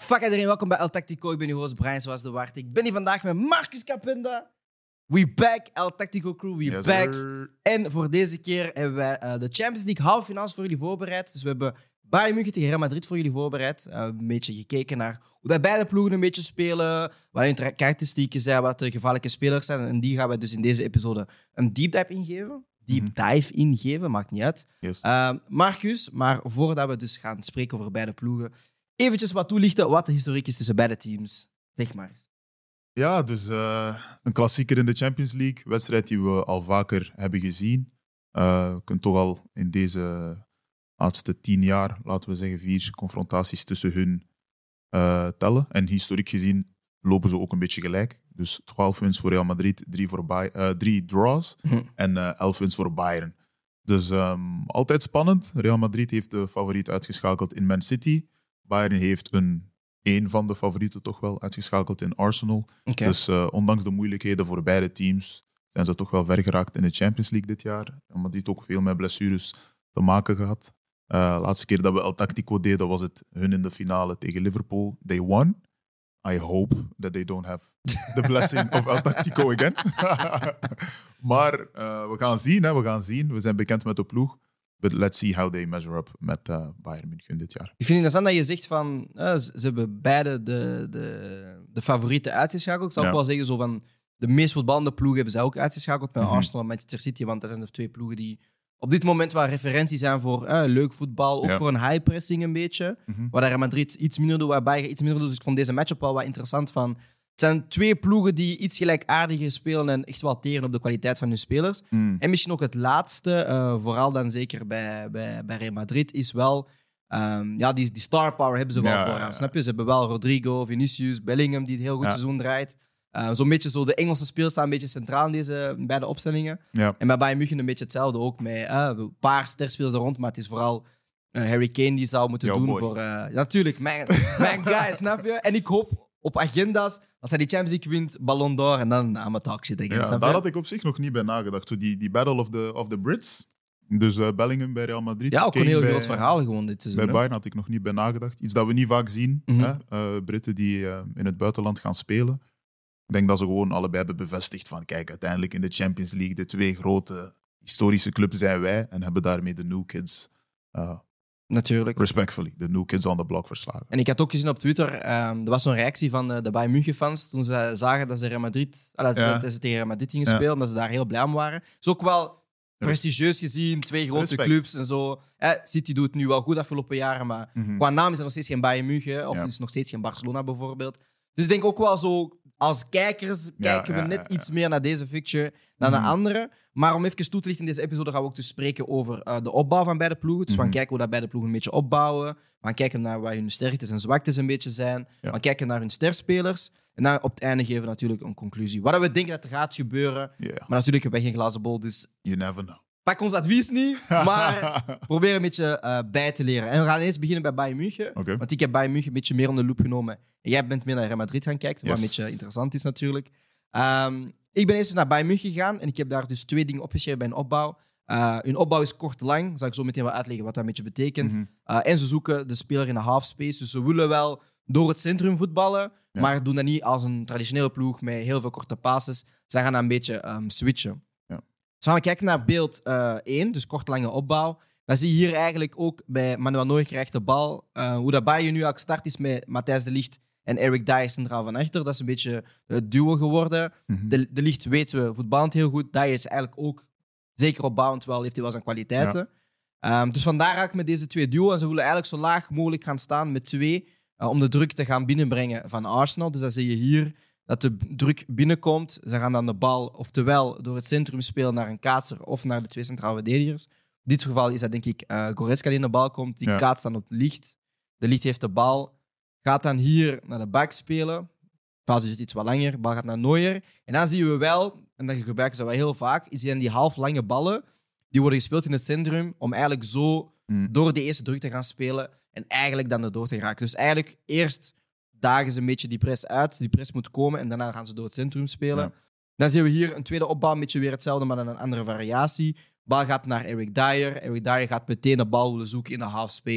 Fuck iedereen, welkom bij El Tactico. Ik ben uw host Brian Zoals de Waard. Ik ben hier vandaag met Marcus Capenda. We back, El Tactico crew, we back. Sir. En voor deze keer hebben wij de Champions League halve finales voor jullie voorbereid. Dus we hebben Bayern München tegen Real Madrid voor jullie voorbereid. Een beetje gekeken naar hoe dat beide ploegen een beetje spelen, wat hun karakteristieken zijn, wat de gevaarlijke spelers zijn. En die gaan we dus in deze episode een deep dive ingeven. Maakt niet uit. Yes. Marcus, maar voordat we dus gaan spreken over beide ploegen, eventjes wat toelichten wat de historiek is tussen beide teams. Zeg maar eens. Ja, dus een klassieker in de Champions League. Wedstrijd die we al vaker hebben gezien. Je kunt toch al in deze laatste 10 jaar, laten we zeggen, 4 confrontaties tussen hun tellen. En historiek gezien lopen ze ook een beetje gelijk. Dus 12 wins voor Real Madrid, 3 draws en 11 wins voor Bayern. Dus altijd spannend. Real Madrid heeft de favoriet uitgeschakeld in Man City. Bayern heeft een van de favorieten toch wel uitgeschakeld in Arsenal. Okay. Dus ondanks de moeilijkheden voor beide teams zijn ze toch wel ver geraakt in de Champions League dit jaar. Maar die ook veel met blessures te maken gehad. Laatste keer dat we El Tactico deden, was het hun in de finale tegen Liverpool. They won. I hope that they don't have the blessing of El Tactico again. Maar we gaan zien, hè, we gaan zien. We zijn bekend met de ploeg. But let's see how they measure up met Bayern München dit jaar. Ik vind het interessant dat je zegt van ze hebben beide de favorieten uitgeschakeld. Ik zou ook wel zeggen, zo van de meest voetballende ploegen hebben zij ook uitgeschakeld met Arsenal en Manchester City. Want dat zijn de twee ploegen die op dit moment wel referentie zijn voor leuk voetbal. Ook voor een high pressing een beetje. Waar Real Madrid iets minder doet, waar Bayern iets minder doet. Dus ik vond deze matchup wel wat interessant van. Het zijn twee ploegen die iets gelijkaardiger spelen en echt wel teren op de kwaliteit van hun spelers. En misschien ook het laatste, vooral dan zeker bij Real Madrid, is wel die star power hebben ze wel vooraan. Snap je? Ze hebben wel Rodrigo, Vinicius, Bellingham, die het heel goed seizoen draait. Zo'n beetje zo, de Engelse spelers staan een beetje centraal in deze beide opstellingen. Ja. En bij Bayern München een beetje hetzelfde ook, met een paar sterspelers er rond, maar het is vooral Harry Kane die zou moeten doen voor... natuurlijk, mijn guy, snap je? En ik hoop op agenda's, als hij die Champions League wint, Ballon d'Or en dan aan mijn talkshit. Daar had ik op zich nog niet bij nagedacht. Zo die Battle of the Brits. Dus Bellingham bij Real Madrid. Ja, ook Kane een heel groot verhaal gewoon dit seizoen. Bij Bayern had ik nog niet bij nagedacht. Iets dat we niet vaak zien. Britten die in het buitenland gaan spelen. Ik denk dat ze gewoon allebei hebben bevestigd van kijk, uiteindelijk in de Champions League, de twee grote historische clubs zijn wij en hebben daarmee de new kids... Natuurlijk. Respectfully, de new kids on the block verslagen. En ik had ook gezien op Twitter, er was zo'n reactie van de Bayern München-fans toen ze zagen dat ze Real Madrid, dat ze tegen Real Madrid gingen spelen, en dat ze daar heel blij om waren. Het is ook wel prestigieus gezien, twee grote clubs en zo. City doet het nu wel goed afgelopen jaren, maar qua naam is er nog steeds geen Bayern München, of is nog steeds geen Barcelona bijvoorbeeld. Dus ik denk ook wel zo, als kijkers kijken we net iets meer naar deze fixture dan naar andere. Maar om even toe te lichten in deze episode gaan we ook dus spreken over de opbouw van beide ploegen. Dus we gaan kijken hoe dat beide ploegen een beetje opbouwen. We gaan kijken naar waar hun sterktes en zwaktes een beetje zijn. We gaan kijken naar hun sterspelers. En dan op het einde geven we natuurlijk een conclusie. Wat we denken dat er gaat gebeuren. Maar natuurlijk hebben wij geen glazen bol, dus... You never know. Pak ons advies niet, maar probeer een beetje bij te leren. En we gaan eerst beginnen bij Bayern München. Want ik heb Bayern München een beetje meer onder de loep genomen. En jij bent meer naar Real Madrid gaan kijken, wat een beetje interessant is natuurlijk. Ik ben eerst dus naar Bayern München gegaan en ik heb daar dus 2 dingen opgeschreven bij een opbouw. Hun opbouw is kort-lang. Zal ik zo meteen wel uitleggen wat dat een beetje betekent. En ze zoeken de speler in de half space. Dus ze willen wel door het centrum voetballen, maar doen dat niet als een traditionele ploeg met heel veel korte passes. Ze gaan dan een beetje switchen. Dus gaan we kijken naar beeld 1, dus kort-lange opbouw. Dan zie je hier eigenlijk ook bij Manuel Neuer krijgt de bal. Hoe dat Bayern nu ook start is met Matthijs de Ligt en Eric Dier centraal van achter. Dat is een beetje het duo geworden. De Ligt weten we voetballend heel goed. Dier is eigenlijk ook zeker opbouwend wel, heeft hij wel zijn kwaliteiten. Dus vandaar ook met deze 2 duo. En ze willen eigenlijk zo laag mogelijk gaan staan met 2 om de druk te gaan binnenbrengen van Arsenal. Dus dan zie je hier dat de druk binnenkomt. Ze gaan dan de bal oftewel door het centrum spelen naar een kaatser of naar de 2 centrale verdedigers. In dit geval is dat denk ik Goretzka die in de bal komt. Die kaatst dan op de Ligt. De Ligt heeft de bal. Gaat dan hier naar de back spelen. De bal zit iets wat langer. De bal gaat naar Neuer. En dan zien we wel, en dat gebruiken ze wel heel vaak, is die half lange ballen die worden gespeeld in het centrum om eigenlijk zo door de eerste druk te gaan spelen en eigenlijk dan erdoor te geraken. Dus eigenlijk eerst dagen ze een beetje die press uit. Die press moet komen en daarna gaan ze door het centrum spelen. Dan zien we hier een tweede opbouw, een beetje weer hetzelfde, maar dan een andere variatie. Bal gaat naar Eric Dier. Eric Dier gaat meteen de bal willen zoeken in de half space.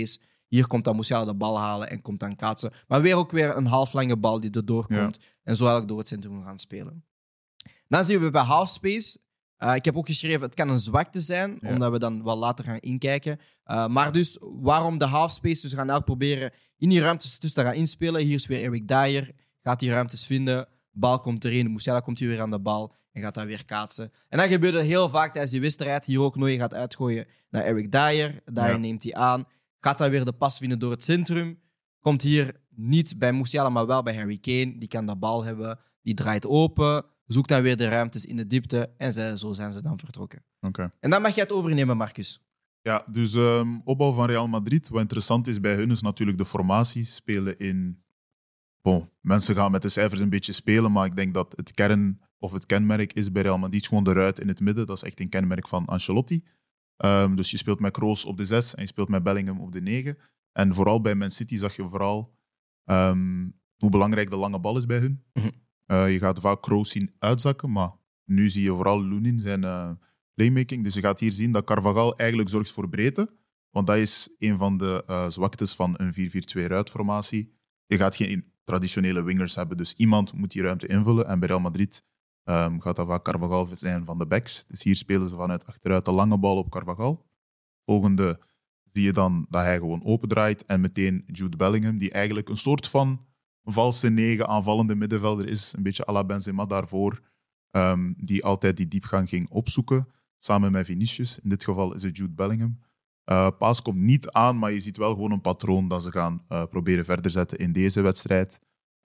Hier komt dan Musiala de bal halen en komt dan kaatsen. Maar weer ook weer een halflange bal die erdoor komt. En zo eigenlijk door het centrum gaan spelen. Dan zien we bij halfspace. Ik heb ook geschreven, het kan een zwakte zijn, omdat we dan wel later gaan inkijken. Maar dus, waarom de halfspace? Dus we gaan eigenlijk proberen in die ruimtes tussen te gaan inspelen. Hier is weer Eric Dier, gaat die ruimtes vinden. Bal komt erin, Musiala komt hier weer aan de bal en gaat daar weer kaatsen. En dat gebeurde heel vaak tijdens die wedstrijd. Hier ook Neuer gaat uitgooien naar Eric Dier. Dier neemt hij aan. Gaat daar weer de pas vinden door het centrum. Komt hier niet bij Musiala, maar wel bij Harry Kane. Die kan de bal hebben, die draait open. Zoekt dan weer de ruimtes in de diepte. En zo zijn ze dan vertrokken. Okay. En dan mag jij het overnemen, Marcus. Ja, dus opbouw van Real Madrid. Wat interessant is bij hun is natuurlijk de formatie. Spelen in... Bon, mensen gaan met de cijfers een beetje spelen, maar ik denk dat het kenmerk is bij Real Madrid gewoon de ruit in het midden. Dat is echt een kenmerk van Ancelotti. Dus je speelt met Kroos op de 6 en je speelt met Bellingham op de 9. En vooral bij Man City zag je vooral hoe belangrijk de lange bal is bij hun. Je gaat vaak Kroos zien uitzakken, maar nu zie je vooral Lunin zijn playmaking. Dus je gaat hier zien dat Carvajal eigenlijk zorgt voor breedte. Want dat is een van de zwaktes van een 4-4-2 ruitformatie. Je gaat geen traditionele wingers hebben, dus iemand moet die ruimte invullen. En bij Real Madrid gaat dat vaak Carvajal zijn van de backs. Dus hier spelen ze vanuit achteruit de lange bal op Carvajal. Volgende zie je dan dat hij gewoon opendraait en meteen Jude Bellingham, die eigenlijk een soort van valse 9 aanvallende middenvelder is, een beetje à la Benzema daarvoor, die altijd die diepgang ging opzoeken, samen met Vinicius. In dit geval is het Jude Bellingham. Paas komt niet aan, maar je ziet wel gewoon een patroon dat ze gaan proberen verder zetten in deze wedstrijd.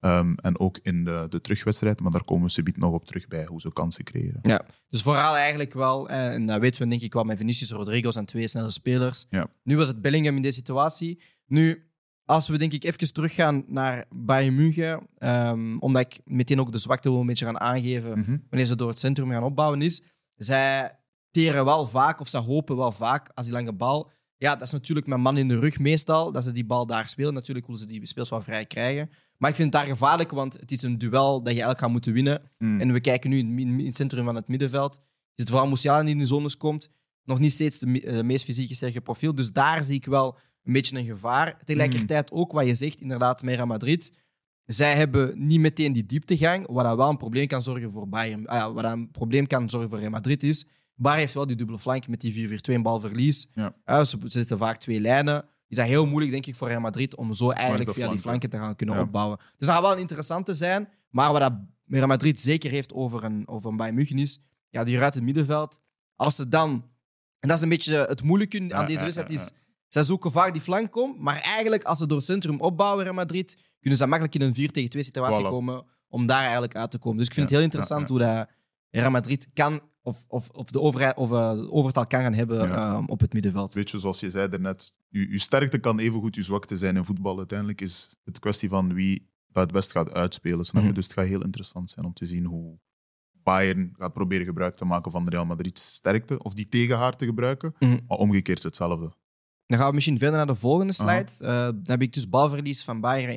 En ook in de terugwedstrijd, maar daar komen we subiet nog op terug bij hoe ze kansen creëren. Ja, dus vooral eigenlijk wel, en dat weten we denk ik wel met Vinicius, Rodrigo zijn 2 snelle spelers. Ja. Nu was het Bellingham in deze situatie. Nu, als we denk ik even teruggaan naar Bayern München, omdat ik meteen ook de zwakte wil een beetje gaan aangeven wanneer ze door het centrum gaan opbouwen is, zij teren wel vaak, of ze hopen wel vaak, als die lange bal... Ja, dat is natuurlijk met man in de rug meestal, dat ze die bal daar spelen. Natuurlijk willen ze die speels wel vrij krijgen. Maar ik vind het daar gevaarlijk, want het is een duel dat je eigenlijk gaat moeten winnen. En we kijken nu in het centrum van het middenveld. Is het vooral Musiala die in de zones komt. Nog niet steeds de meest fysiek sterke profiel. Dus daar zie ik wel een beetje een gevaar. Tegelijkertijd ook wat je zegt, inderdaad, met Real Madrid. Zij hebben niet meteen die dieptegang, wat dat wel een probleem kan zorgen voor Bayern. Wat dat een probleem kan zorgen voor Real Madrid is... Bayern heeft wel die dubbele flank met die 4-4-2 balverlies. Ja. Ze zitten vaak 2 lijnen. Is dat heel moeilijk, denk ik, voor Real Madrid om zo eigenlijk via die flanken te gaan kunnen opbouwen. Dus dat gaat wel een interessante zijn. Maar wat dat Real Madrid zeker heeft over een Bayern München is, ja, die ruit het middenveld. Als ze dan... En dat is een beetje het moeilijke aan deze wedstrijd is... Zij zoeken vaak die flank om, maar eigenlijk als ze door het centrum opbouwen, Real Madrid, kunnen ze makkelijk in een 4-tegen-2 situatie komen om daar eigenlijk uit te komen. Dus ik vind het heel interessant hoe dat Real Madrid kan... Of de overtal kan gaan hebben op het middenveld. Weet je, zoals je zei daarnet, je sterkte kan evengoed je zwakte zijn in voetbal. Uiteindelijk is het kwestie van wie dat het best gaat uitspelen. Snap je? Dus het gaat heel interessant zijn om te zien hoe Bayern gaat proberen gebruik te maken van Real Madrid's sterkte. Of die tegen haar te gebruiken. Maar omgekeerd is hetzelfde. Dan gaan we misschien verder naar de volgende slide. Dan heb ik dus balverlies van Bayern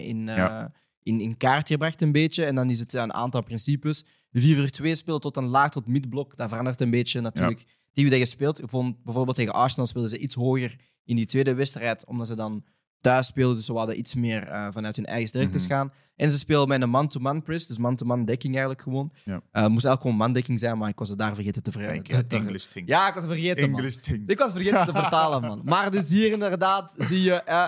in kaart gebracht een beetje. En dan is het een aantal principes. De 4-4-2 speelt tot een laag tot midblok. Dat verandert een beetje natuurlijk. Die wie dat je speelt. Ik vond bijvoorbeeld tegen Arsenal speelden ze iets hoger in die tweede wedstrijd. Omdat ze dan thuis speelden. Dus ze hadden iets meer vanuit hun eigen sterktes gaan. En ze spelen met een man-to-man press. Dus man-to-man dekking eigenlijk gewoon. Moest eigenlijk gewoon mandekking zijn. Maar ik was het daar vergeten te vertalen. English thing. Ja, ik was het vergeten, man. Ik was vergeten te vertalen, man. Maar dus hier inderdaad zie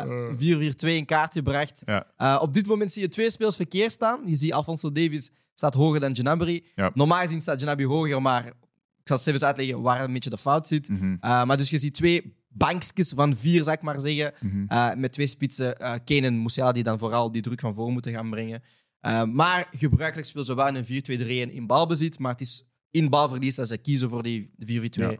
je 4-4-2 in kaart gebracht. Op dit moment zie je 2 speels verkeerd staan. Je ziet Alphonso Davies staat hoger dan Gnabry. Normaal gezien staat Gnabry hoger, maar ik zal het even uitleggen waar een beetje de fout zit. Maar dus je ziet 2 bankjes van 4, zou ik maar zeggen. Met 2 spitsen, Kane en Musiala, die dan vooral die druk van voor moeten gaan brengen. Maar gebruikelijk spelen ze wel een 4-2-3-1 in balbezit. Maar het is in balverlies dat ze kiezen voor die 4-4-2.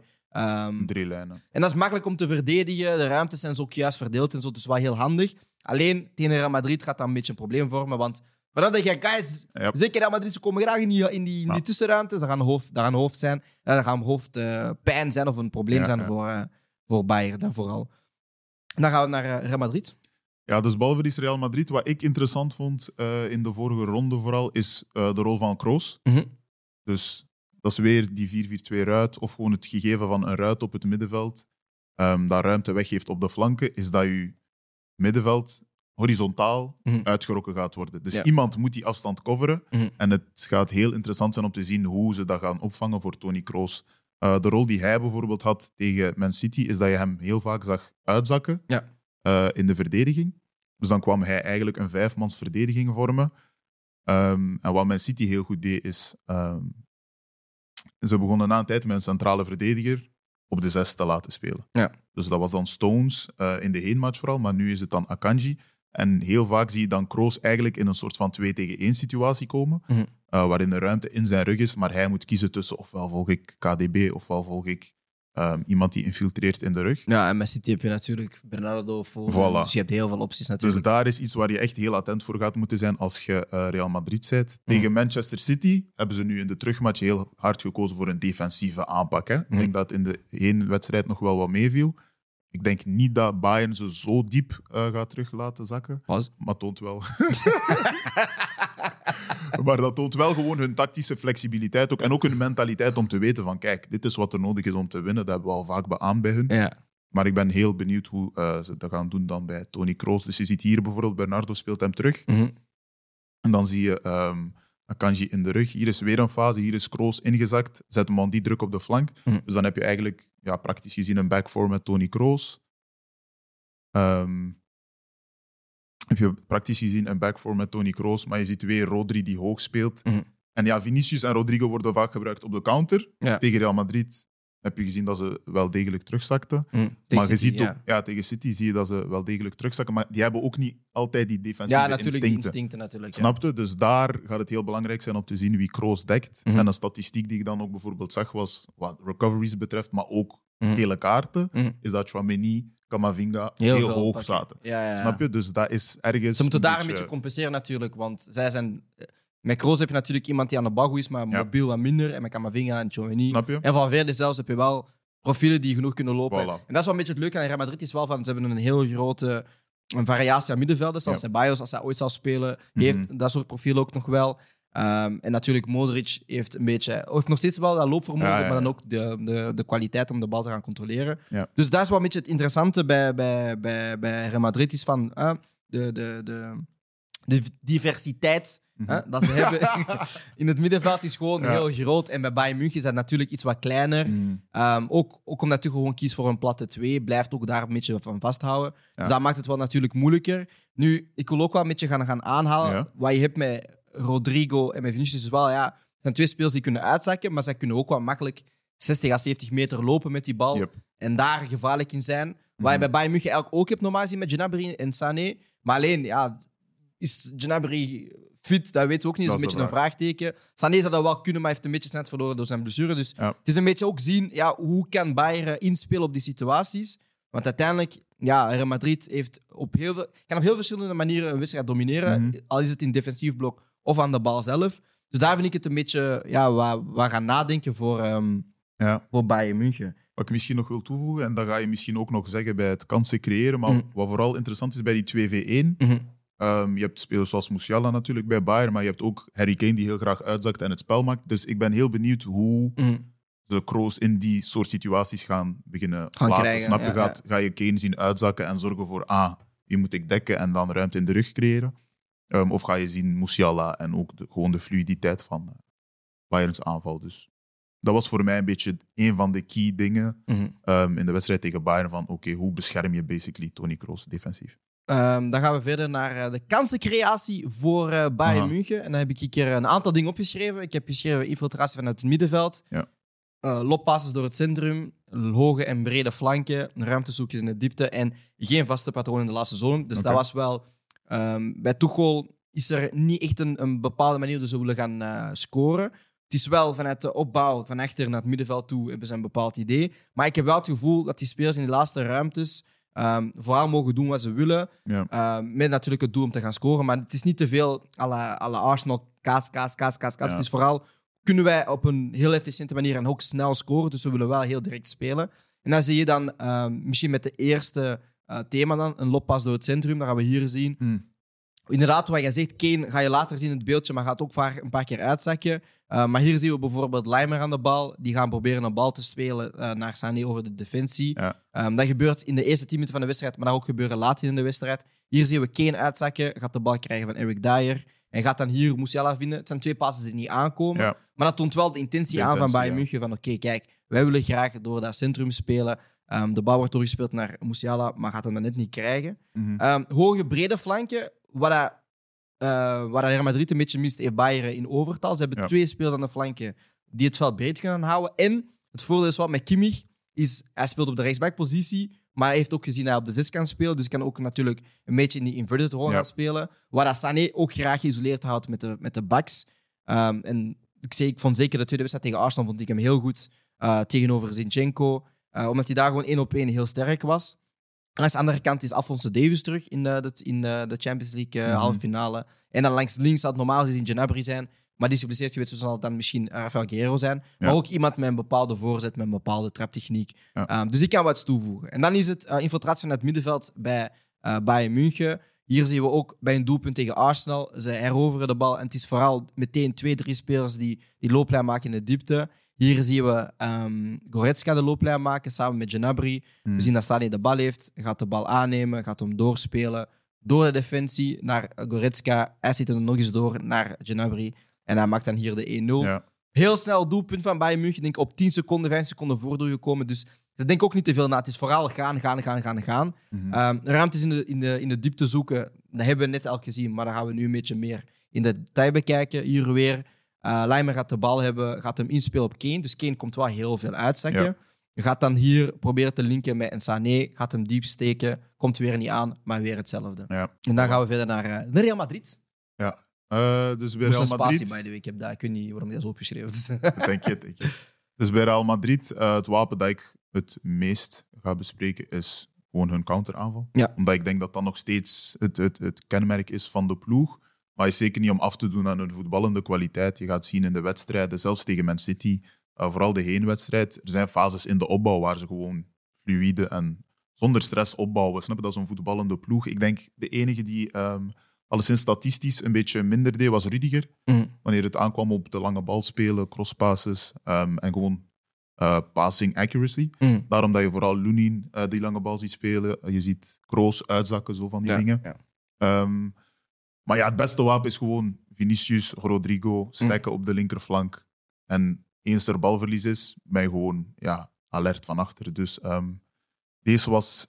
3 lijnen. En dat is makkelijk om te verdedigen. De ruimtes zijn zo ook juist verdeeld en zo. Dus wel heel handig. Alleen tegen Real Madrid gaat dat een beetje een probleem vormen. Want voordat je guys, zeker Real Madrid, ze komen graag in die tussenruimtes. Dat gaan hoofd zijn. Dat gaan hoofdpijn zijn of een probleem zijn voor Bayern dan vooral. En dan gaan we naar Real Madrid. Ja, dus balverlies Real Madrid. Wat ik interessant vond in de vorige ronde vooral, is de rol van Kroos. Dus dat is weer die 4-4-2 ruit, of gewoon het gegeven van een ruit op het middenveld, dat ruimte weggeeft op de flanken, is dat je middenveld horizontaal uitgerokken gaat worden. Dus Ja. iemand moet die afstand coveren. Mhm. En het gaat heel interessant zijn om te zien hoe ze dat gaan opvangen voor Toni Kroos. De rol die hij bijvoorbeeld had tegen Man City is dat je hem heel vaak zag uitzakken in de verdediging. Dus dan kwam hij eigenlijk een 5-mans verdediging vormen. En wat Man City heel goed deed is... ze begonnen na een tijd met een centrale verdediger op de 6 te laten spelen. Ja. Dus dat was dan Stones in de heenmatch vooral, maar nu is het dan Akanji. En heel vaak zie je dan Kroos eigenlijk in een soort van 2-tegen-1 situatie komen, waarin de ruimte in zijn rug is, maar hij moet kiezen tussen ofwel volg ik KDB, ofwel volg ik iemand die infiltreert in de rug. Ja, en met City heb je natuurlijk Bernardo, Foden, Voilà. dus je hebt heel veel opties Dus natuurlijk. daar is iets waar je echt heel attent voor gaat moeten zijn als je Real Madrid bent. Tegen Manchester City hebben ze nu in de terugmatch heel hard gekozen voor een defensieve aanpak. Hè? Ik denk dat in de één wedstrijd nog wel wat meeviel. Ik denk niet dat Bayern ze zo diep gaat terug laten zakken. Pas. Maar toont wel... Maar dat toont wel gewoon hun tactische flexibiliteit ook, en ook hun mentaliteit om te weten van kijk, dit is wat er nodig is om te winnen. Dat hebben we al vaak beaamd bij hun. Ja. Maar ik ben heel benieuwd hoe ze dat gaan doen dan bij Toni Kroos. Dus je ziet hier bijvoorbeeld, Bernardo speelt hem terug. Mhm. En dan zie je Akanji in de rug. Hier is weer een fase, hier is Kroos ingezakt. Zet hem aan die druk op de flank. Dus dan heb je eigenlijk praktisch gezien een back four met Toni Kroos. Heb je praktisch gezien een back four met Toni Kroos, maar je ziet weer Rodri die hoog speelt. En ja, Vinicius en Rodrigo worden vaak gebruikt op de counter. Ja. Tegen Real Madrid heb je gezien dat ze wel degelijk terugzakten. Tegen Maar je City, ziet ook, tegen City zie je dat ze wel degelijk terugzakken, maar die hebben ook niet altijd die defensieve natuurlijk, die instincten natuurlijk. Snapte? Dus daar gaat het heel belangrijk zijn om te zien wie Kroos dekt. En een statistiek die ik dan ook bijvoorbeeld zag was, wat recoveries betreft, maar ook gele kaarten, is dat Tchouaméni, Camavinga heel hoog zaten. Ja. Snap je? Dus dat is ergens... Ze moeten daar een beetje compenseren natuurlijk, want zij zijn... Met Kroos heb je natuurlijk iemand die aan de bal goed is, maar mobiel wat minder. En met Camavinga en Tchouaméni. Snap je? En van Verde zelfs heb je wel profielen die genoeg kunnen lopen. Voilà. En dat is wel een beetje het leuke aan Real Madrid, is wel van, ze hebben een heel grote variatie aan middenvelders. Zoals Ceballos, als hij ooit zal spelen, heeft dat soort profielen ook nog wel. En natuurlijk, Modric heeft nog steeds wel dat loopvermogen, maar dan ook de kwaliteit om de bal te gaan controleren. Ja. Dus dat is wel een beetje het interessante bij Real Madrid, is van de diversiteit dat ze hebben in het middenveld is gewoon heel groot. En bij Bayern München is dat natuurlijk iets wat kleiner. Ook omdat je gewoon kiest voor een platte 2, blijft ook daar een beetje van vasthouden. Dus dat maakt het wel natuurlijk moeilijker. Nu, ik wil ook wel een beetje gaan aanhalen. Wat je hebt met Rodrigo en met Vinicius is wel, het zijn twee spelers die kunnen uitzakken, maar zij kunnen ook wel makkelijk 60 à 70 meter lopen met die bal en daar gevaarlijk in zijn. Wat je bij Bayern München eigenlijk ook hebt normaal gezien met Gnabry en Sané. Maar alleen, is Gnabry fit? Dat weten we ook niet. Dat is een beetje een vraagteken. Sané zou dat wel kunnen, maar heeft een beetje snel verloren door zijn blessure. Dus het is een beetje ook zien, hoe kan Bayern inspelen op die situaties? Want uiteindelijk, Real Madrid kan op heel verschillende manieren een wedstrijd domineren. Al is het in defensief blok of aan de bal zelf. Dus daar vind ik het een beetje wat gaan nadenken voor Bayern München. Wat ik misschien nog wil toevoegen, en dat ga je misschien ook nog zeggen bij het kansen creëren, maar wat vooral interessant is bij die 2v1... je hebt spelers zoals Musiala natuurlijk bij Bayern, maar je hebt ook Harry Kane die heel graag uitzakt en het spel maakt. Dus ik ben heel benieuwd hoe de Kroos in die soort situaties gaan beginnen plaatsen. Krijgen, Snap je? Ga je Kane zien uitzakken en zorgen voor wie moet ik dekken en dan ruimte in de rug creëren? Of ga je zien Musiala en ook gewoon de fluiditeit van Bayerns aanval. Dus dat was voor mij een beetje een van de key dingen in de wedstrijd tegen Bayern van hoe bescherm je basically Toni Kroos defensief? Dan gaan we verder naar de kansencreatie voor Bayern München. En dan heb ik hier een aantal dingen opgeschreven. Ik heb geschreven infiltratie vanuit het middenveld. Loppasses door het centrum. Hoge en brede flanken. Ruimtezoekjes in de diepte. En geen vaste patroon in de laatste zone. Dus dat was wel... bij Tuchel is er niet echt een bepaalde manier dat ze willen gaan scoren. Het is wel vanuit de opbouw van achter naar het middenveld toe hebben ze een bepaald idee. Maar ik heb wel het gevoel dat die spelers in de laatste ruimtes vooral mogen doen wat ze willen. Met natuurlijk het doel om te gaan scoren. Maar het is niet te veel à la Arsenal. Kaas. Het is vooral, kunnen wij op een heel efficiënte manier en ook snel scoren. Dus we willen wel heel direct spelen. En dan zie je dan misschien met de eerste thema dan, een loppas door het centrum. Dat gaan we hier zien. Inderdaad, wat je zegt, Kane ga je later zien in het beeldje, maar gaat ook vaak een paar keer uitzakken. Maar hier zien we bijvoorbeeld Leimer aan de bal. Die gaan proberen een bal te spelen naar Sané over de defensie. Ja. Dat gebeurt in de eerste 10 minuten van de wedstrijd, maar dat ook gebeuren later in de wedstrijd. Hier zien we Kane uitzakken, gaat de bal krijgen van Eric Dyer. En gaat dan hier Musiala vinden. Het zijn 2 passes die niet aankomen. Ja. Maar dat toont wel de intentie aan van Bayern München. Van oké, kijk, wij willen graag door dat centrum spelen. De bal wordt doorgespeeld naar Musiala, maar gaat hem dan net niet krijgen. Hoge, brede flanken. Wat Real Madrid een beetje mist, heeft Bayern in overtal. Ze hebben 2 spelers aan de flanken die het veld breed kunnen houden. En het voordeel is wat met Kimmich, hij speelt op de rechtsbackpositie, maar hij heeft ook gezien dat hij op de 6 kan spelen. Dus hij kan ook natuurlijk een beetje in die inverted rol gaan spelen. Waar dat Sané ook graag geïsoleerd houdt met de backs. En ik vond zeker de tweede wedstrijd tegen Arsenal vond ik hem heel goed tegenover Zinchenko. Omdat hij daar gewoon 1-op-1 heel sterk was. En aan de andere kant is Alphonso Davies terug in de Champions League halve finale. En dan langs links zal het normaal gezien Gnabry zijn. Maar die is geblesseerd geweest, dus zal het dan misschien Rafael Guerreiro zijn. Maar ook iemand met een bepaalde voorzet, met een bepaalde traptechniek. Dus die kan wat toevoegen. En dan is het infiltratie van het middenveld bij Bayern München. Hier zien we ook bij een doelpunt tegen Arsenal. Ze heroveren de bal en het is vooral meteen 2-3 spelers die looplijn maken in de diepte. Hier zien we Goretzka de looplijn maken samen met Gnabry. We zien dat Sané de bal heeft, gaat de bal aannemen, gaat hem doorspelen door de defensie naar Goretzka. Hij zit er nog eens door naar Gnabry en hij maakt dan hier de 1-0. Ja. Heel snel doelpunt van Bayern München, denk ik op 10 seconden, 5 seconden voor doorgekomen. Dus ze denken ook niet te veel na. Het is vooral gaan. Ruimtes in de diepte zoeken, dat hebben we net al gezien, maar daar gaan we nu een beetje meer in de detail bekijken. Hier weer. Leimer gaat de bal hebben, gaat hem inspelen op Kane. Dus Kane komt wel heel veel uitzakken. Ja. Gaat dan hier proberen te linken met een Sané, gaat hem diep steken, komt weer niet aan, maar weer hetzelfde. Ja. En dan gaan we verder naar Real Madrid. Ja, dus bij Real Madrid... by the way. Ik weet niet waarom ik dat zo opgeschreven Denk je. Dus bij Real Madrid, het wapen dat ik het meest ga bespreken is gewoon hun counteraanval. Ja. Omdat ik denk dat dat nog steeds het kenmerk is van de ploeg. Maar is zeker niet om af te doen aan hun voetballende kwaliteit. Je gaat zien in de wedstrijden, zelfs tegen Man City, vooral de heenwedstrijd. Er zijn fases in de opbouw waar ze gewoon fluïde en zonder stress opbouwen. Snap je? Dat is een voetballende ploeg. Ik denk de enige die alleszins statistisch een beetje minder deed, was Rudiger. Wanneer het aankwam op de lange bal spelen, crosspasses en gewoon passing accuracy. Daarom dat je vooral Lunin die lange bal ziet spelen. Je ziet Kroos uitzakken, zo van die dingen. Ja. Maar ja, het beste wapen is gewoon Vinicius, Rodrigo, stekken op de linkerflank. En eens er balverlies is, ben je gewoon alert van achter. Dus deze was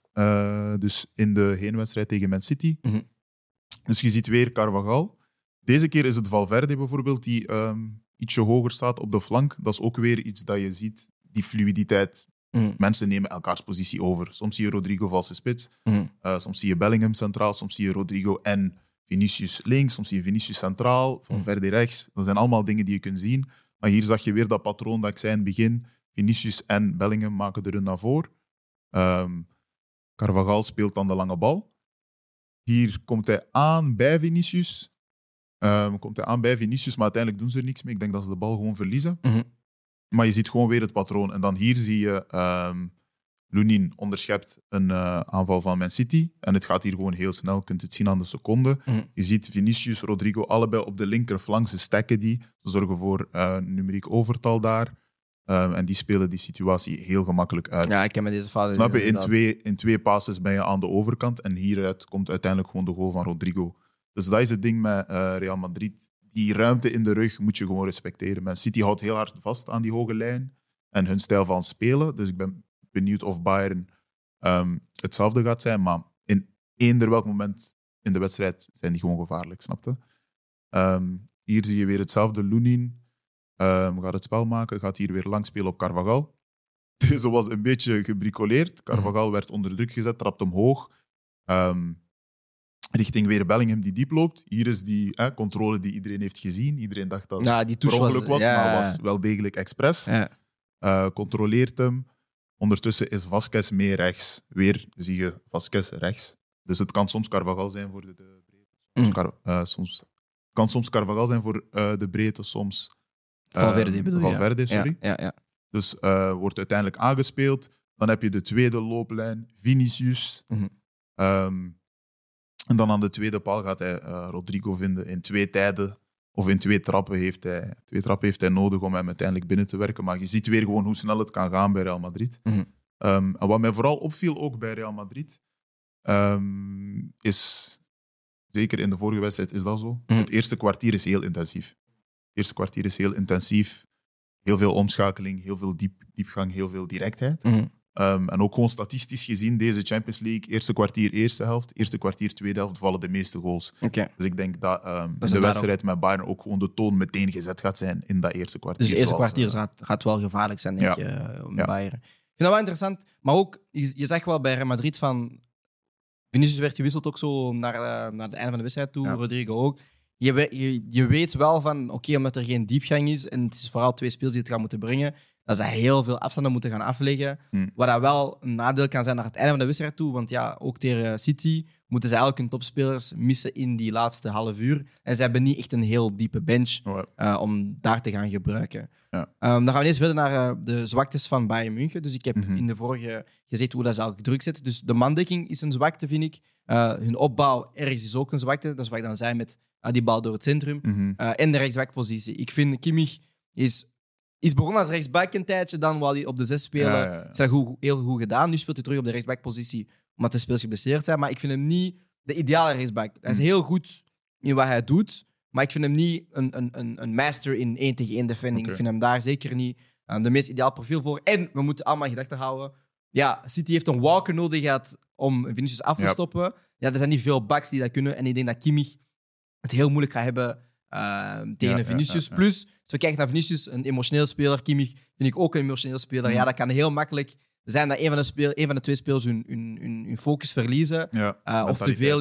dus in de heenwedstrijd tegen Man City. Dus je ziet weer Carvajal. Deze keer is het Valverde bijvoorbeeld, die ietsje hoger staat op de flank. Dat is ook weer iets dat je ziet, die fluiditeit. Mensen nemen elkaars positie over. Soms zie je Rodrigo valse spits. Soms zie je Bellingham centraal. Soms zie je Rodrigo en Vinicius links. Soms zie je Vinicius centraal. Valverde rechts. Dat zijn allemaal dingen die je kunt zien. Maar hier zag je weer dat patroon dat ik zei in het begin. Vinicius en Bellingham maken de run naar voren. Carvajal speelt dan de lange bal. Hier komt hij aan bij Vinicius. Maar uiteindelijk doen ze er niks mee. Ik denk dat ze de bal gewoon verliezen. Maar je ziet gewoon weer het patroon. En dan hier zie je Lunin onderschept een aanval van Man City. En het gaat hier gewoon heel snel. Je kunt het zien aan de seconde. Je ziet Vinicius, Rodrigo, allebei op de linkerflank. Ze stekken die. Ze zorgen voor numeriek overtal daar. En die spelen die situatie heel gemakkelijk uit. Ja, ik heb met deze vader. Snap je? In twee passes ben je aan de overkant. En hieruit komt uiteindelijk gewoon de goal van Rodrigo. Dus dat is het ding met Real Madrid. Die ruimte in de rug moet je gewoon respecteren. Man City houdt heel hard vast aan die hoge lijn. En hun stijl van spelen. Dus ik ben benieuwd of Bayern hetzelfde gaat zijn. Maar in eender welk moment in de wedstrijd zijn die gewoon gevaarlijk. Snap je? Hier zie je weer hetzelfde. Lunin gaat het spel maken. Gaat hier weer lang spelen op Carvajal. Deze was een beetje gebricoleerd. Carvajal werd onder druk gezet, trapt hem hoog. Richting weer Bellingham die diep loopt. Hier is die controle die iedereen heeft gezien. Iedereen dacht dat het per ongeluk was, maar was wel degelijk expres. Controleert hem. Ondertussen is Vasquez mee rechts. Weer zie je Vasquez rechts. Dus het kan soms Carvajal zijn voor de breedte. Kan soms Carvajal zijn voor de breedte, soms Valverde, bedoel je? Valverde, sorry. Ja. Dus wordt uiteindelijk aangespeeld. Dan heb je de tweede looplijn, Vinicius. En dan aan de tweede paal gaat hij Rodrigo vinden in 2 tijden. Of in 2 trappen heeft hij nodig om hem uiteindelijk binnen te werken. Maar je ziet weer gewoon hoe snel het kan gaan bij Real Madrid. Mm-hmm. En wat mij vooral opviel ook bij Real Madrid, is, zeker in de vorige wedstrijd is dat zo, Mm-hmm. het eerste kwartier is heel intensief. Heel veel omschakeling, heel veel diepgang, heel veel directheid. Mm-hmm. En ook gewoon statistisch gezien, deze Champions League, eerste kwartier, eerste helft, eerste kwartier, tweede helft, vallen de meeste goals. Okay. Dus ik denk dat de wedstrijd met Bayern ook gewoon de toon meteen gezet gaat zijn in dat eerste kwartier. Dus het eerste kwartier gaat wel gevaarlijk zijn, denk je, om Bayern. Ik vind dat wel interessant. Maar ook, je zegt wel bij Real Madrid van... Vinicius werd gewisseld ook zo naar het einde van de wedstrijd toe, Rodrigo ook. Je weet wel van, oké, omdat er geen diepgang is en het is vooral 2 spelers die het gaan moeten brengen, dat ze heel veel afstanden moeten gaan afleggen. Wat dat wel een nadeel kan zijn naar het einde van de wedstrijd toe, want ja, ook tegen City moeten ze eigenlijk hun topspelers missen in die laatste half uur. En ze hebben niet echt een heel diepe bench om daar te gaan gebruiken. Ja. Dan gaan we eens verder naar de zwaktes van Bayern München. Dus ik heb in de vorige gezegd hoe dat ze eigenlijk druk zetten. Dus de mandekking is een zwakte, vind ik. Hun opbouw ergens is ook een zwakte. Dat is wat ik dan zei met die bal door het centrum. En de rechtsbackpositie. Ik vind Kimmich is begonnen als rechtsback een tijdje, dan wou hij op de 6 spelen. Is dat heel goed gedaan. Nu speelt hij terug op de rechtsbackpositie, omdat de spelers geblesseerd zijn. Maar ik vind hem niet de ideale rechtsback. Hij is heel goed in wat hij doet, maar ik vind hem niet een master in 1-tegen-1 defending. Ik vind hem daar zeker niet de meest ideaal profiel voor. En we moeten allemaal in gedachten houden. Ja, City heeft een Walker nodig gehad om Vinicius af te stoppen. Ja, er zijn niet veel backs die dat kunnen. En ik denk dat Kimmich het heel moeilijk gaat hebben tegen Vinicius. Plus, als we kijken naar Vinicius, een emotioneel speler. Kimmich vind ik ook een emotioneel speler. Ja, dat kan heel makkelijk zijn dat een van de 2 spelers hun focus verliezen. Of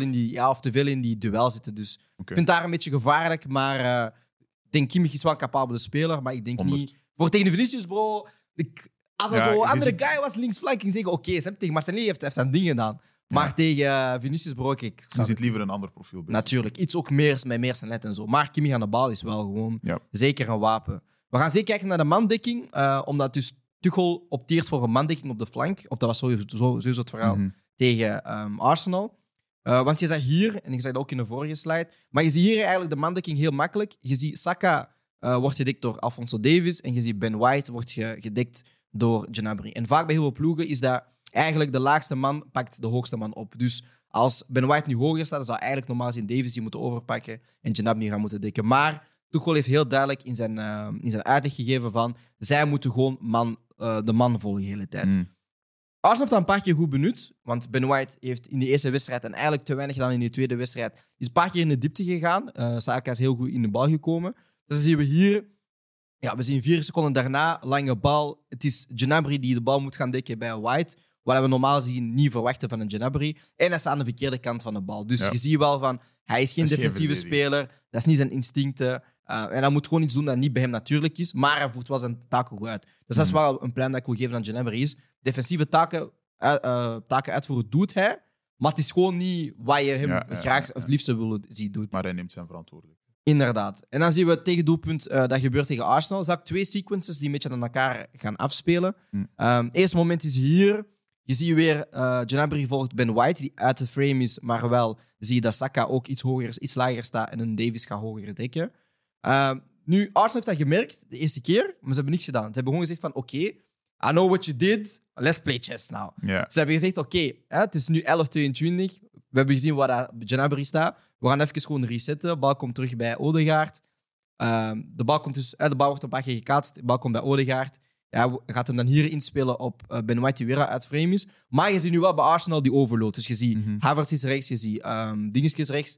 te veel in die duel zitten. Dus ik vind daar een beetje gevaarlijk. Maar ik denk Kimmich is wel een capabele speler. Maar ik denk niet... Voor tegen Vinicius, bro... Als er zo'n andere guy was linksflank, ging zeggen oké, tegen Martinelli heeft zijn ding gedaan. Maar tegen Vinicius, bro, je ziet liever een ander profiel bij. Natuurlijk, iets ook met meer snelheid en zo. Maar Kimmich aan de bal is wel gewoon zeker een wapen. We gaan zeker kijken naar de mandekking, omdat dus Tuchel opteert voor een mandekking op de flank. Of dat was sowieso het verhaal tegen Arsenal. Want je zag hier, en ik zei dat ook in de vorige slide, maar je ziet hier eigenlijk de mandekking heel makkelijk. Je ziet Saka wordt gedekt door Alphonso Davies en je ziet Ben White wordt gedekt door Gnabry. En vaak bij heel veel ploegen is dat eigenlijk de laagste man pakt de hoogste man op. Dus als Ben White nu hoger staat, dan zou eigenlijk normaal gezien Davies die moeten overpakken en Gnabry gaan moeten dekken. Maar Tuchel heeft heel duidelijk in zijn uitleg gegeven van zij moeten gewoon de man volgen de hele tijd. Arsenal heeft dat een paar keer goed benut, want Ben White heeft in de eerste wedstrijd en eigenlijk te weinig gedaan in de tweede wedstrijd. Is een paar keer in de diepte gegaan. Saka is heel goed in de bal gekomen. Dus dan zien we hier... Ja, we zien 4 seconden daarna, lange bal. Het is Gnabry die de bal moet gaan dekken bij White. Wat we normaal zien niet verwachten van een Gnabry. En hij staat aan de verkeerde kant van de bal. Dus je ziet wel van, hij is geen defensieve speler. Dat is niet zijn instincten. En hij moet gewoon iets doen dat niet bij hem natuurlijk is. Maar hij voert wel zijn taken goed uit. Dus dat is wel een plan dat ik wil geven aan Gnabry is. Defensieve taken uitvoeren doet hij. Maar het is gewoon niet wat je hem graag het liefste wil zien doen. Maar hij neemt zijn verantwoordelijkheid. Inderdaad. En dan zien we het tegendoelpunt dat gebeurt tegen Arsenal. Er zijn 2 sequences die een beetje aan elkaar gaan afspelen. Het eerste moment is hier. Je ziet weer Gnabry volgt Ben White, die uit het frame is, maar wel zie je dat Saka ook iets lager staat en een Davies gaat hoger dekken. Nu, Arsenal heeft dat gemerkt de eerste keer, maar ze hebben niks gedaan. Ze hebben gewoon gezegd van oké, I know what you did, let's play chess now. Ze hebben gezegd oké, het is nu 11-22. We hebben gezien waar Gnabry staat. We gaan even gewoon resetten. De bal komt terug bij Odegaard. De bal wordt een paar keer gekaatst. De bal komt bij Odegaard. Ja, gaat hem dan hier inspelen op Ben White, die weer uit frame is. Maar je ziet nu wel bij Arsenal die overload. Dus je ziet Havertz is rechts, je ziet Dinges rechts.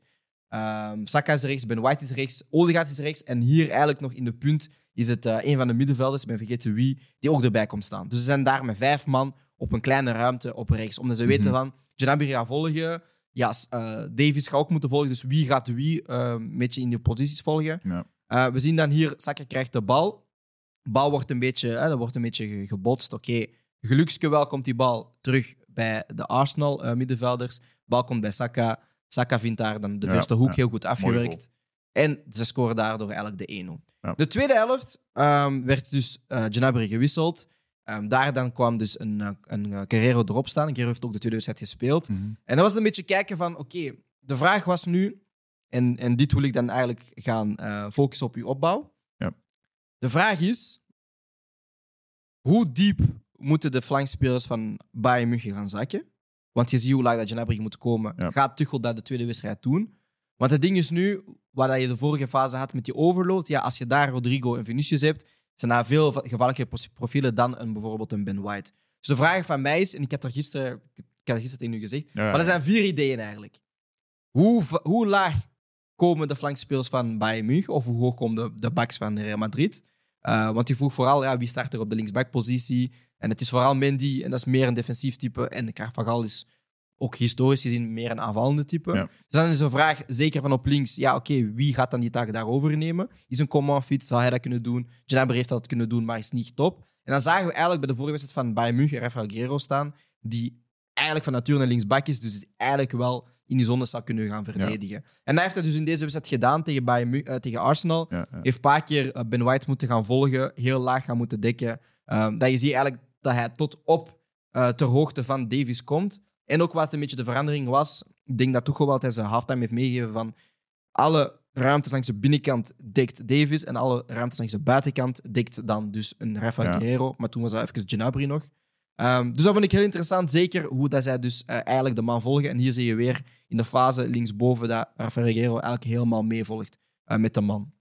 Saka is rechts, Ben White is rechts, Odegaard is rechts. En hier eigenlijk nog in de punt is het een van de middenvelders, ik ben vergeten wie, die ook erbij komt staan. Dus ze zijn daar met 5 man op een kleine ruimte op rechts. Omdat ze weten van, Gnabry gaat volgen. Ja, Davies gaat ook moeten volgen. Dus wie gaat wie een beetje in die posities volgen. We zien dan hier, Saka krijgt de bal. De bal wordt een beetje gebotst. Oké, gelukske wel komt die bal terug bij de Arsenal middenvelders. De bal komt bij Saka. Saka vindt daar dan de verste hoek heel goed afgewerkt. En ze scoren daardoor eigenlijk de 1-0. De tweede helft werd dus Gnabry gewisseld. Daar dan kwam dus een Guerrero erop staan. Guerrero heeft ook de tweede wedstrijd gespeeld. En dan was het een beetje kijken van oké, de vraag was nu, en dit wil ik dan eigenlijk gaan focussen op uw opbouw. Ja. De vraag is, hoe diep moeten de flankspelers van Bayern München gaan zakken? Want je ziet hoe laag dat Gnabry moet komen. Ja. Gaat Tuchel dat de tweede wedstrijd doen? Want het ding is nu, wat je de vorige fase had met die overload, ja, als je daar Rodrigo en Vinicius hebt, zijn daar veel gevaarlijke profielen dan bijvoorbeeld een Ben White. Dus de vraag van mij is, en ik had het gisteren tegen u gezegd, maar er zijn 4 ideeën eigenlijk. Hoe laag komen de flankspelers van Bayern München of hoe hoog komen de backs van Real Madrid? Want die vroeg vooral, wie start er op de linksbackpositie? En het is vooral Mendy, en dat is meer een defensief type. En Carvajal is ook historisch gezien meer een aanvallende type. Ja. Dus dan is de vraag, zeker van op links, wie gaat dan die taak daarover nemen? Is een Coman fit? Zal hij dat kunnen doen? Gnabry heeft dat kunnen doen, maar is niet top. En dan zagen we eigenlijk bij de vorige wedstrijd van Bayern München Rafael Guerreiro staan, die eigenlijk van nature een linksback is, dus die eigenlijk wel in die zone zou kunnen gaan verdedigen. Ja. En dat heeft hij dus in deze wedstrijd gedaan tegen Arsenal. Ja. Heeft een paar keer Ben White moeten gaan volgen, heel laag gaan moeten dekken. Dat je ziet eigenlijk dat hij tot op ter hoogte van Davies komt. En ook wat een beetje de verandering was, ik denk dat Tuchel wel tijdens de halftime heeft meegegeven van alle ruimtes langs de binnenkant dekt Davies en alle ruimtes langs de buitenkant dekt dan dus een Rafael Guerreiro. Maar toen was dat even Gnabry nog. Dus dat vond ik heel interessant, zeker hoe dat zij dus eigenlijk de man volgen. En hier zie je weer in de fase linksboven dat Rafael Guerreiro eigenlijk helemaal meevolgt met de man.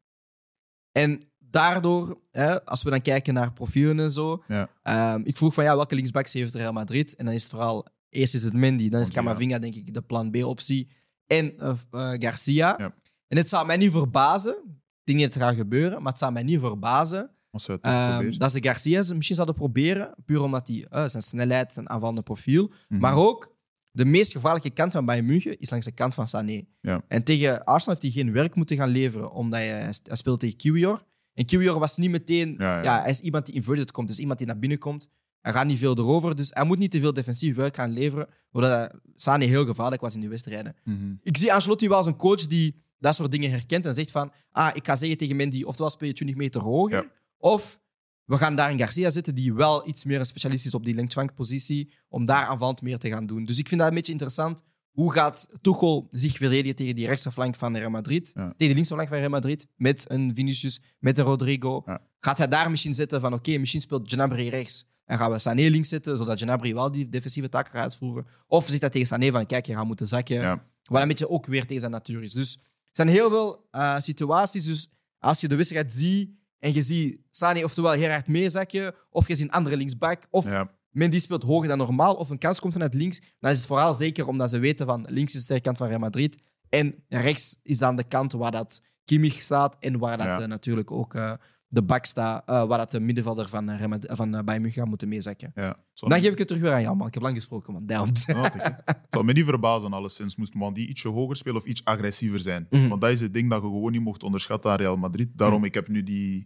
En daardoor, als we dan kijken naar profielen en zo, ik vroeg van welke linksbacks heeft Real Madrid? En dan is het vooral, eerst is het Mendy, dan is Camavinga denk ik de plan B-optie en Garcia. Ja. En het zou mij niet verbazen, ik denk niet dat het gaat gebeuren, maar het zou mij niet verbazen dat ze Garcia misschien zouden proberen, puur omdat hij zijn snelheid, zijn aanvallende profiel, maar ook de meest gevaarlijke kant van Bayern München is langs de kant van Sané. Ja. En tegen Arsenal heeft hij geen werk moeten gaan leveren, omdat hij speelt tegen Kiwior. En Kiwior was niet meteen... hij is iemand die inverted komt, dus iemand die naar binnen komt. Hij gaat niet veel erover, dus hij moet niet te veel defensief werk gaan leveren, zodat Sané heel gevaarlijk was in die wedstrijden. Mm-hmm. Ik zie Ancelotti wel als een coach die dat soort dingen herkent en zegt van ik ga zeggen tegen Mendy, oftewel speel je 20 meter hoger, of we gaan daar een Garcia zetten die wel iets meer een specialist is op die linksflankpositie, om daar aanvallend meer te gaan doen. Dus ik vind dat een beetje interessant. Hoe gaat Tuchel zich verdedigen tegen die rechtse flank van Real Madrid? Ja. Tegen de linkse flank van Real Madrid, met een Vinicius, met een Rodrigo. Ja. Gaat hij daar misschien zetten van misschien speelt Gnabry rechts en gaan we Sané links zetten, zodat Gnabry wel die defensieve taken gaat uitvoeren? Of zegt hij tegen Sané van kijk, je gaat moeten zakken. Wat een beetje ook weer tegen zijn natuur is. Dus er zijn heel veel situaties. Dus als je de wedstrijd ziet en je ziet Sané oftewel heel hard meezakken, of je ziet een andere linksback, of Mendy speelt hoger dan normaal, of een kans komt vanuit links, dan is het vooral zeker omdat ze weten van links is de sterke kant van Real Madrid en rechts is dan de kant waar dat Kimmich staat en waar dat natuurlijk ook de bak staat, waar dat de middenvelder van Bayern München gaat moeten meezakken. Ja, dan geef ik het terug weer aan jou, man. Ik heb lang gesproken, man. Het zou me niet verbazen, alleszins. Moest man die ietsje hoger spelen of iets agressiever zijn. Mm-hmm. Want dat is het ding dat je gewoon niet mocht onderschatten aan Real Madrid. Daarom, ik heb nu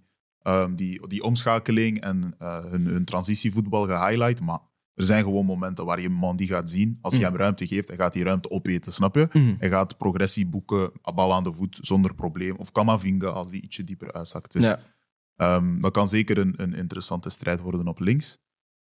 die omschakeling en hun transitievoetbal gehighlight, maar er zijn gewoon momenten waar je een man die gaat zien. Als je hem ruimte geeft, hij gaat die ruimte opeten, snap je? Hij gaat progressie boeken, bal aan de voet, zonder probleem. Of Camavinga, als die ietsje dieper uitzakt. Dus, dat kan zeker een interessante strijd worden op links.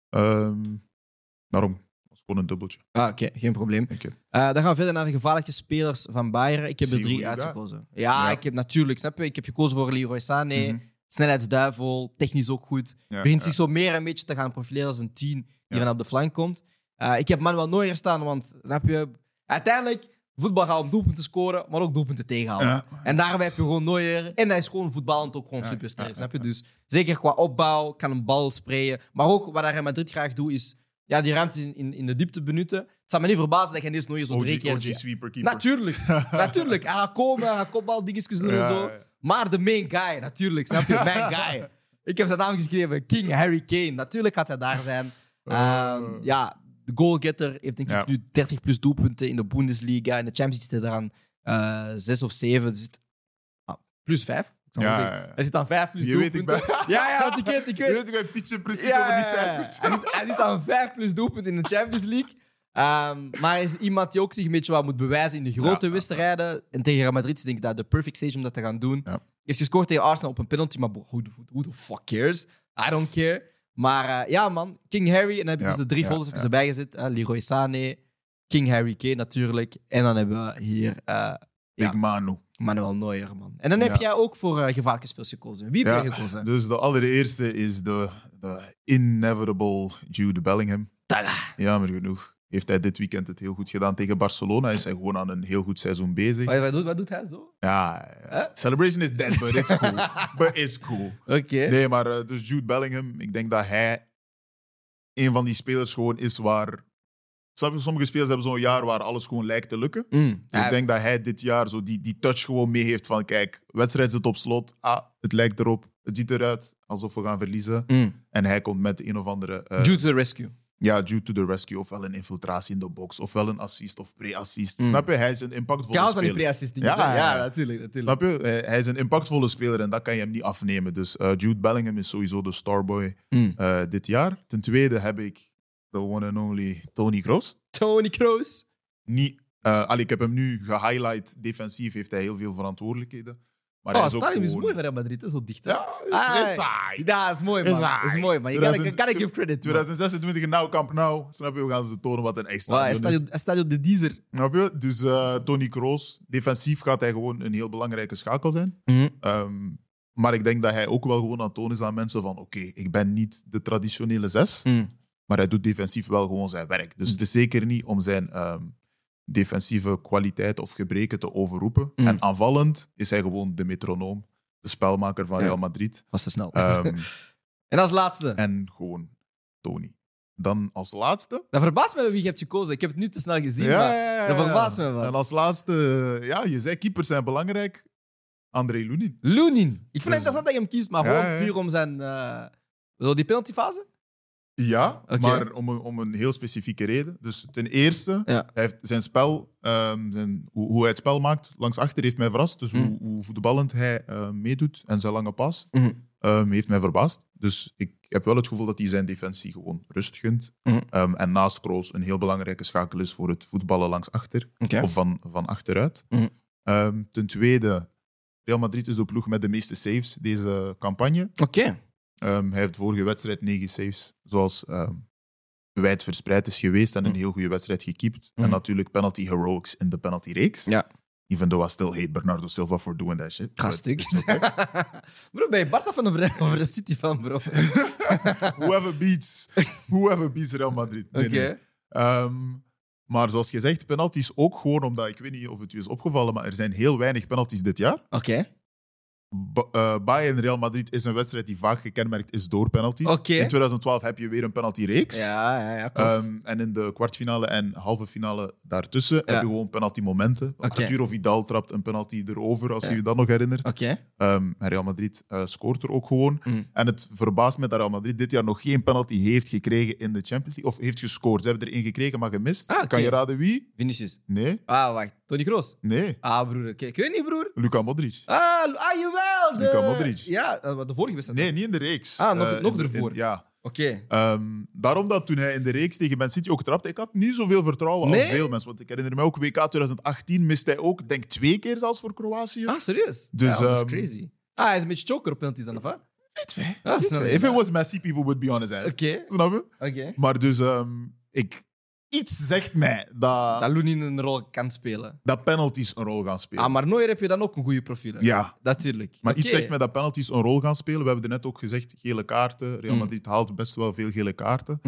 Daarom, dat is gewoon een dubbeltje. Oké, geen probleem. Dan gaan we verder naar de gevaarlijke spelers van Bayern. Ik heb er 3 uitgekozen. Ja, ik heb natuurlijk, snap je? Ik heb gekozen voor Leroy Sané. Snelheidsduivel, technisch ook goed. Begint zich zo meer een beetje te gaan profileren als een 10 die van op de flank komt. Ik heb Manuel Neuer staan, want snap je, uiteindelijk, voetbal gaat om doelpunten scoren, maar ook doelpunten tegenhouden. Ja. En daarbij heb je gewoon Neuer. En hij is gewoon voetballend ook gewoon supersterk, snap je? Dus zeker qua opbouw, kan een bal sprayen. Maar ook wat Real Madrid graag doet, is die ruimte in de diepte benutten. Het zou me niet verbazen dat je deze Neuer zo 3 keer ziet. Natuurlijk. Hij gaat komen, hij gaat kopbal dingetjes doen en zo. Maar de main guy, natuurlijk, snap je? Main guy. Ik heb zijn naam geschreven, King Harry Kane. Natuurlijk gaat hij daar zijn. De goalgetter heeft denk ik nu 30 plus doelpunten in de Bundesliga. In de Champions zit hij eraan 6 of 7. Dus plus 5. Hij zit aan 5 plus doelpunten. Want ik weet. Je weet, ik ben pitchen precies over die cijfers. Hij zit aan 5 plus doelpunten in de Champions League. Maar hij is iemand die ook zich een beetje wat moet bewijzen in de grote wedstrijden. En tegen Real Madrid is denk ik dat de perfect stage om dat te gaan doen. Hij heeft gescoord tegen Arsenal op een penalty, maar who the fuck cares? I don't care. Maar man, King Harry. En dan heb je dus de 3 folders erbij gezet. Leroy Sané, King Harry Kane natuurlijk. En dan hebben we hier Big Manu. Manuel Neuer, man. En dan heb jij ook voor gevaarlijke speels gekozen. Wie heb jij gekozen? Dus de allereerste is de inevitable Jude Bellingham. Tada. Ja, maar genoeg. Heeft hij dit weekend het heel goed gedaan tegen Barcelona. Is hij gewoon aan een heel goed seizoen bezig. Wat doet hij zo? Ja, celebration is dead, but it's cool. But it's cool. Oké. Nee, maar dus Jude Bellingham, ik denk dat hij een van die spelers gewoon is waar... Sommige spelers hebben zo'n jaar waar alles gewoon lijkt te lukken. Dus ik denk dat hij dit jaar zo die touch gewoon mee heeft van kijk, wedstrijd zit op slot. Het lijkt erop. Het ziet eruit alsof we gaan verliezen. En hij komt met een of andere... Jude to the rescue. Ja, Jude to the rescue. Ofwel een infiltratie in de box. Ofwel een assist of pre-assist. Snap je? Hij is een impactvolle speler. van die pre-assist dingen. Ja, natuurlijk. Snap je? Hij is een impactvolle speler en dat kan je hem niet afnemen. Dus Jude Bellingham is sowieso de starboy dit jaar. Ten tweede heb ik the one and only Toni Kroos. Toni Kroos. Ik heb hem nu gehighlight. Defensief heeft hij heel veel verantwoordelijkheden. Maar het stadion is mooi voor Real Madrid, zo dicht. Hè? Ja, het is saai. Ja, is mooi, man. Dat is mooi, man. Je kan give credit. 2026 in Nou Camp Nou. Snap je? We gaan ze tonen wat een echt stadion is. Stadion de Diezer. Snap je? Dus Toni Kroos, defensief gaat hij gewoon een heel belangrijke schakel zijn. Maar ik denk dat hij ook wel gewoon aan het tonen is aan mensen van oké, ik ben niet de traditionele 6, maar hij doet defensief wel gewoon zijn werk. Dus het is zeker niet om zijn defensieve kwaliteit of gebreken te overroepen. En aanvallend is hij gewoon de metronoom, de spelmaker van Real Madrid. Was te snel. En als laatste? En gewoon Toni. Dan als laatste... Dat verbaast me wie je hebt gekozen. Ik heb het nu te snel gezien, maar dat verbaast me wel. En als laatste... Ja, je zei keepers zijn belangrijk. André Lunin. Ik vind het interessant dat je hem kiest, maar gewoon puur om zijn... die penaltyfase? Ja, maar om een heel specifieke reden. Dus ten eerste, hij heeft zijn spel, hoe hij het spel maakt langs achter heeft mij verrast. Dus hoe voetballend hij meedoet en zijn lange pas heeft mij verbaasd. Dus ik heb wel het gevoel dat hij zijn defensie gewoon rust gunt. En naast Kroos een heel belangrijke schakel is voor het voetballen langs achter. Of van achteruit. Ten tweede, Real Madrid is de ploeg met de meeste saves deze campagne. Hij heeft vorige wedstrijd 9 saves, zoals wijd verspreid is geweest en een heel goede wedstrijd gekiept. En natuurlijk penalty heroics in de penalty-reeks. Ja. Even though I still hate Bernardo Silva for doing that shit. Gastuk. Bro, ben je Barca van over de City fan, bro? Whoever beats Real Madrid. Nee. Maar zoals je zegt, penalties ook gewoon omdat, ik weet niet of het u is opgevallen, maar er zijn heel weinig penalties dit jaar. Bayern Real Madrid is een wedstrijd die vaak gekenmerkt is door penalties. In 2012 heb je weer een penalty-reeks. Ja, en in de kwartfinale en halve finale daartussen heb je gewoon penalty-momenten. Arturo Vidal trapt een penalty erover, als je je dat nog herinnert. Real Madrid scoort er ook gewoon. En het verbaast me dat Real Madrid dit jaar nog geen penalty heeft gekregen in de Champions League. Of heeft gescoord. Ze hebben er één gekregen, maar gemist. Kan je raden wie? Vinicius. Nee. Wacht. Toni Kroos? Nee. Broer. Ik weet niet, broer. Luka Modric. Jawel. Luka Modric. Ja, de vorige wedstrijd. Nee, niet in de reeks. Nog ervoor. Ja. Oké. Daarom dat toen hij in de reeks tegen Man City ook trapte, ik had niet zoveel vertrouwen als veel mensen. Want ik herinner me ook, WK 2018 miste hij ook, denk 2 keer zelfs voor Kroatië. Serieus? Dus, dat is crazy. Hij is een beetje choker op penalties dan, of wat? If it was Messi, people would be on his ass. Snap je? Maar dus, iets zegt mij dat Lunin een rol kan spelen. Dat penalties een rol gaan spelen. Maar Neuer heb je dan ook een goede profiel. Ja. Natuurlijk. Maar iets zegt mij dat penalties een rol gaan spelen. We hebben er net ook gezegd, gele kaarten. Real Madrid haalt best wel veel gele kaarten.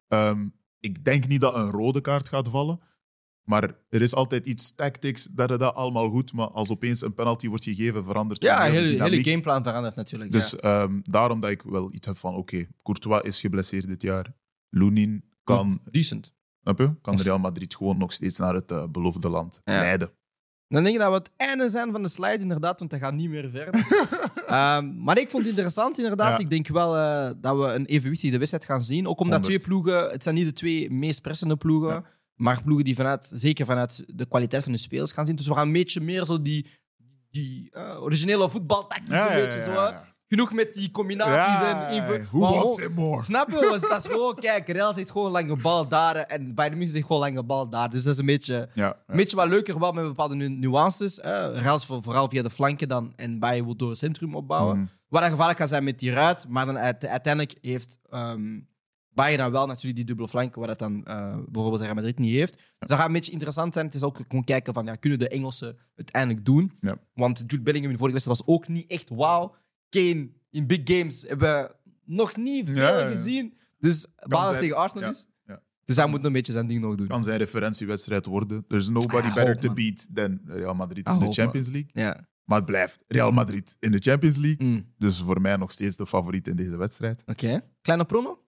Ik denk niet dat een rode kaart gaat vallen. Maar er is altijd iets tactics, dat allemaal goed. Maar als opeens een penalty wordt gegeven, verandert het. Hele gameplan verandert natuurlijk. Dus daarom dat ik wel iets heb van, Courtois is geblesseerd dit jaar. Lunin kan... Decent. Kan Real Madrid gewoon nog steeds naar het beloofde land leiden. Dan denk ik dat we het einde zijn van de slide, inderdaad, want dat gaat niet meer verder. Maar ik vond het interessant, inderdaad. Ik denk wel dat we een evenwichtige wedstrijd gaan zien. Ook omdat 2 ploegen, het zijn niet de 2 meest pressende ploegen, maar ploegen die zeker vanuit de kwaliteit van de spelers gaan zien. Dus we gaan een beetje meer zo die originele voetbaltactische zo. Genoeg met die combinaties en who wants it more? Snap je? Dat is gewoon, kijk, Real zegt gewoon lange bal daar en Bayern München zegt gewoon lange bal daar. Dus dat is een beetje wat leuker, wel met bepaalde nuances. Real is vooral via de flanken dan en Bayern wil door het centrum opbouwen. Wat dan gevaarlijk kan zijn met die ruit, maar dan uiteindelijk heeft Bayern dan wel natuurlijk die dubbele flank, waar dat dan bijvoorbeeld Real Madrid niet heeft. Dus dat gaat een beetje interessant zijn. Het is ook gewoon kijken van, kunnen de Engelsen uiteindelijk doen? Ja. Want Jude Bellingham in de vorige wedstrijd was ook niet echt wauw. Kane in big games hebben we nog niet veel gezien. Dus basis tegen Arsenal is. Ja. Dus hij moet een beetje zijn ding nog doen. Kan zijn referentiewedstrijd worden. There's nobody better to beat than Real Madrid in de Champions League. Ja. Maar het blijft Real Madrid in de Champions League. Dus voor mij nog steeds de favoriet in deze wedstrijd. Oké. Kleine promo?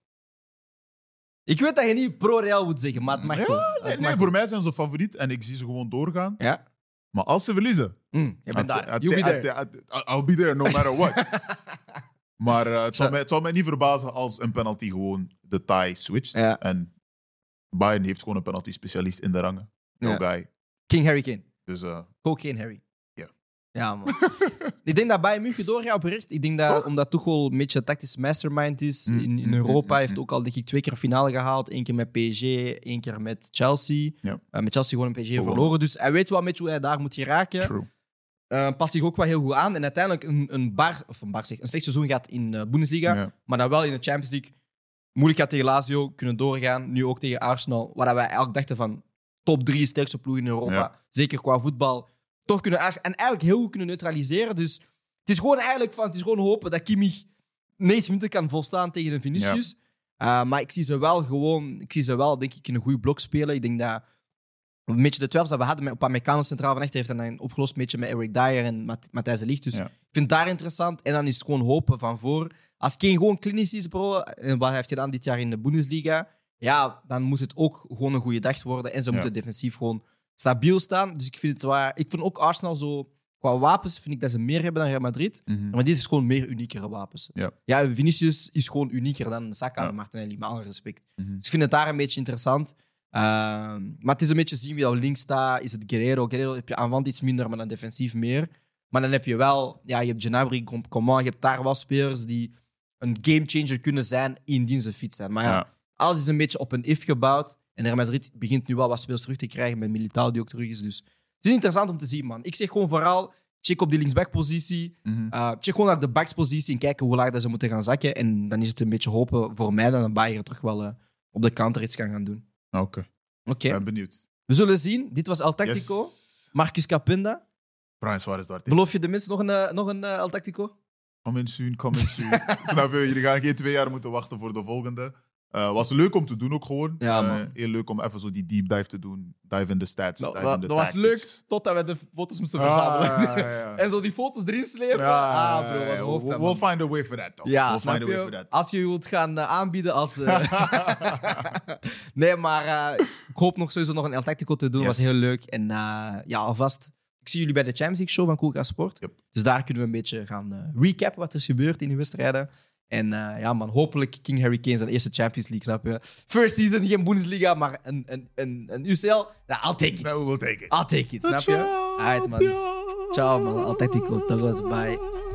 Ik weet dat je niet pro-Real moet zeggen, maar het mag wel. Nee, voor mij zijn ze favoriet en ik zie ze gewoon doorgaan. Ja. Maar als ze verliezen... Je bent daar. You'll be there. I'll be there, no matter what. Maar het zal mij niet verbazen als een penalty gewoon de tie switcht. Ja. En Bayern heeft gewoon een penalty-specialist in de rangen. No guy. King Harry Kane. Dus, Cocaine Harry. Ja. Ja, man. Ik denk dat Bayern München doorgaat oprecht. Ik denk dat, omdat Tuchel een beetje een tactisch mastermind is in Europa, heeft ook al denk ik 2 keer een finale gehaald. 1 keer met PSG, 1 keer met Chelsea. Ja. Met Chelsea gewoon een PSG verloren. Dus hij weet wel een beetje hoe hij daar moet geraken. True. Past zich ook wel heel goed aan. En uiteindelijk een slecht seizoen gaat in de Bundesliga. Ja. Maar dan wel in de Champions League. Moeilijk gaat tegen Lazio kunnen doorgaan. Nu ook tegen Arsenal. Waar wij eigenlijk dachten van top 3 sterkste ploeg in Europa. Ja. Zeker qua voetbal. Toch kunnen en eigenlijk heel goed kunnen neutraliseren. Dus het is gewoon hopen dat Kimmich 90 minuten kan volstaan tegen een Vinicius. Ja. Maar ik zie ze wel denk ik in een goede blok spelen. Ik denk dat een beetje de twijfels dat we hadden met Upamecano centraal van echt heeft en dan opgelost een beetje met Eric Dyer en Matthijs de Ligt. Dus ik vind het daar interessant. En dan is het gewoon hopen van voor. Als Kane gewoon klinisch is, bro, en wat hij heeft gedaan dit jaar in de Bundesliga, dan moet het ook gewoon een goede dag worden. En ze moeten defensief gewoon stabiel staan. Dus ik vind ook Arsenal zo... Qua wapens vind ik dat ze meer hebben dan Real Madrid. Maar dit is gewoon meer uniekere wapens. Ja, Vinicius is gewoon unieker dan Saka en Martinelli, met alle respect. Dus ik vind het daar een beetje interessant. Maar het is een beetje zien wie al links staat. Is het Guerrero? Guerrero heb je aanvallend iets minder, maar dan defensief meer. Maar dan heb je wel... Ja, je hebt Gnabry, Coman, je hebt daar wel spelers die een gamechanger kunnen zijn indien ze fit zijn. Maar alles is een beetje op een if gebouwd. En Real Madrid begint nu wel wat spelers terug te krijgen met Militao die ook terug is. Dus het is interessant om te zien, man. Ik zeg gewoon vooral, check op die linksbackpositie. Check gewoon naar de backspositie en kijken hoe laag dat ze moeten gaan zakken. En dan is het een beetje hopen voor mij dat Bayern terug wel op de counter iets kan gaan doen. Oké. Ik ben benieuwd. We zullen zien. Dit was El Tactico. Yes. Marcus Capenda. Brian Suarez daar. Beloof je de mensen nog een El Tactico? Come in soon. Snap je? Jullie gaan geen 2 jaar moeten wachten voor de volgende. Was leuk om te doen ook gewoon. Heel leuk om even zo die deep dive te doen. Dive in de stats. Dat was leuk totdat we de foto's moesten verzamelen. En zo die foto's erin slepen. Bro, we'll find a way for that. Though. Ja, we'll find a way for that. Als je wilt gaan aanbieden als... Nee, maar ik hoop nog sowieso nog een El Tactico te doen. Dat was heel leuk. En alvast... Ik zie jullie bij de Champions League show van Coolcast Sport. Yep. Dus daar kunnen we een beetje gaan recappen wat er is gebeurd in die wedstrijden. En hopelijk King Harry Kane zijn eerste Champions League, snap je? First season, geen Bundesliga, maar een UCL. I'll take it. No, we'll take it. I'll take it, snap je? Alright, man. Ciao, man. Altijd die Bye.